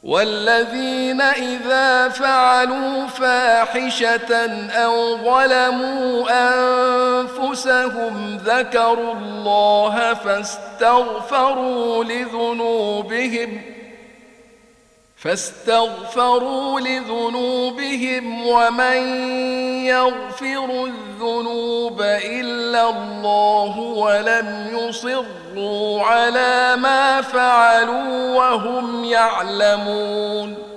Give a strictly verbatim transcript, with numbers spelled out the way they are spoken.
والذين إذا فعلوا فاحشة أو ظلموا أنفسهم ذكروا الله فاستغفروا لذنوبهم فاستغفروا لذنوبهم ومن يغفر الذنوب إلا الله ولم يصروا على ما فعلوا وهم يعلمون